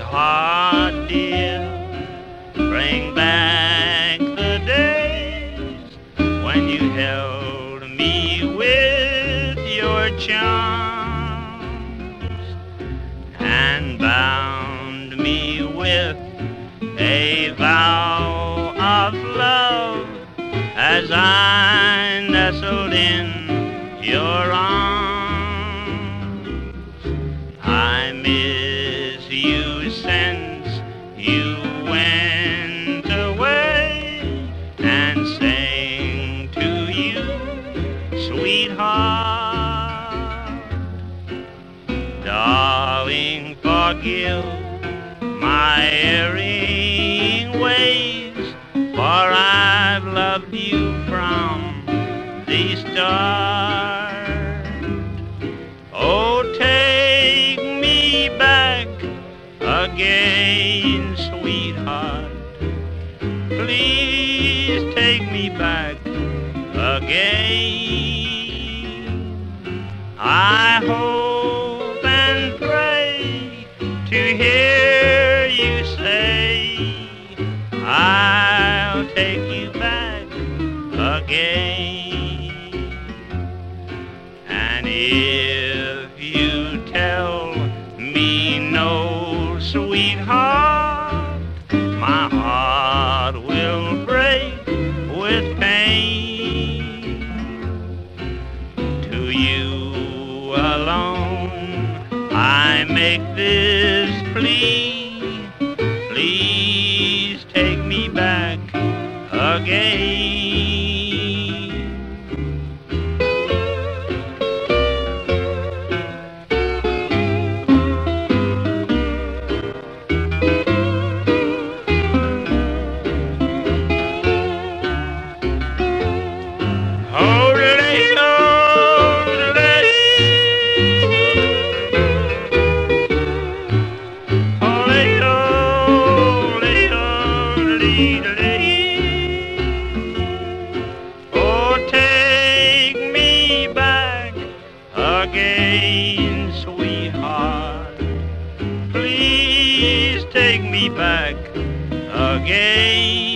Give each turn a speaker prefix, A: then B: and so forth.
A: sweetheart dear, bring back the days when you held me with your charms and bound me with a vow of love as I nestled in your arms. I miss you since you went away, and sang to you, sweetheart. Darling, forgive my erring ways, for I've loved you from the start. Oh, take me back again, sweetheart. Please take me back again. I hope and pray to hear you say, I'll take you back again. And if you tell me no, sweetheart, my heart will break with pain. To you alone I make this plea, please take me back again. Oh, take me back again, sweetheart. Please take me back again.